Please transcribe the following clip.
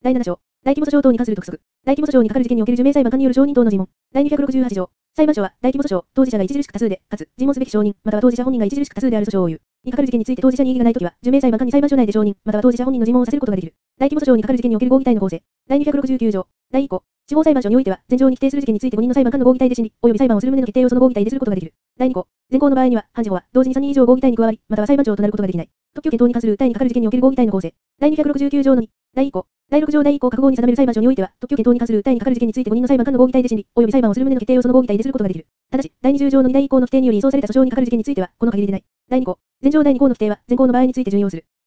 第7章。大規模訴訟等に関する督促。大規模訴訟に係る事件における受命裁判官による証人等の尋問。第268条。裁判所は、大規模訴訟、当事者が著しく多数で、かつ、尋問すべき証人、または当事者本人が著しく多数である訴訟を言う。に係る事件について当事者に異議がないときは、受命裁判官に裁判所内で証人、または当事者本人の尋問をさせることができる。大規模訴訟に係る事件における合議体の構成。第269条。第1項。司法裁判所においては、前条に規定する事件について5人の裁判官の合議体で審理、及び裁判をする旨の決定をその合議体ですることができる。第2項。前項の場合には、判事法は、同時に3人以上合議体に加わり、または裁判長となることができない。特許権等に関する訴えに係る事件における合議体の構成。第269条の2。第1項。第6条第1項各号に定める裁判所においては、特許権等に関する訴えに係る事件について5人の裁判官の合議体で審理、及び裁判をする旨の決定をその合議体ですることができる。ただし、第20条の2第1項の規定により移送された訴訟に係る事件については、この限りでない。第2項。前条第2項の規定は、前項の場合について準用する。